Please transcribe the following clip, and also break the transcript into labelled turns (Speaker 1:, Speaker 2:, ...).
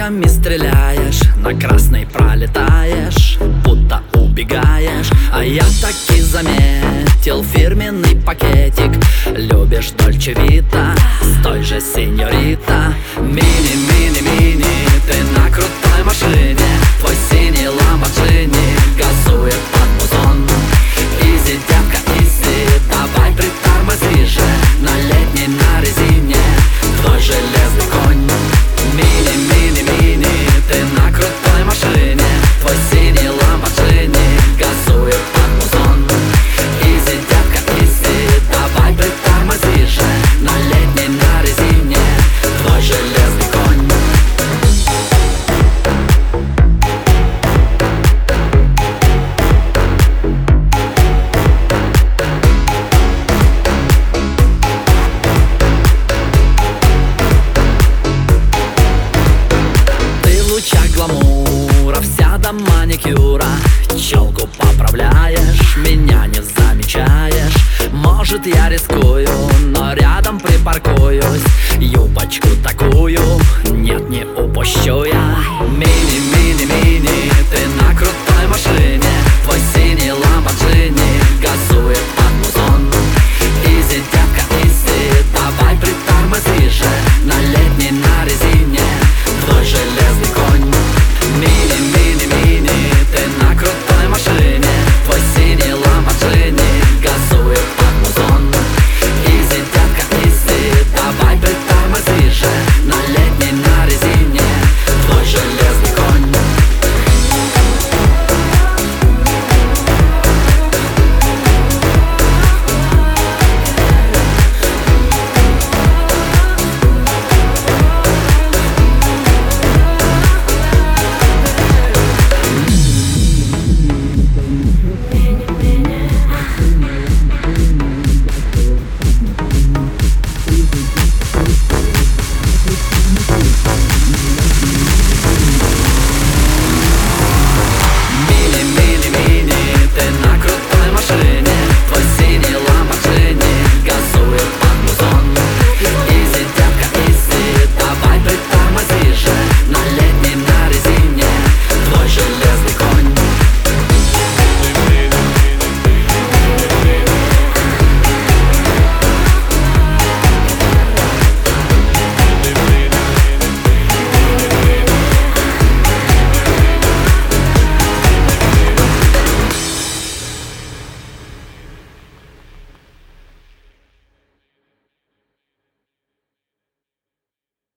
Speaker 1: фишками стреляешь, на красной пролетаешь, будто убегаешь. А я таки заметил фирменный пакетик. Любишь Дольче Вита с той же сеньорита. Мини, мини, мини, ты на крутой машине. Твой синий ламборджини газует под музон. Изи, девка, изи, давай притормози же. На летней, на резине твой железный конь. Мини, мини, мини, ты на крутой машине. Твой синий ламборджини газует под музон. Изи, девка, изи, давай притормози же. На летней, на резине твой железный конь. Гламура, вся до маникюра, челку поправляешь, меня не замечаешь. Может, я рискую, но рядом припаркуюсь, юбочку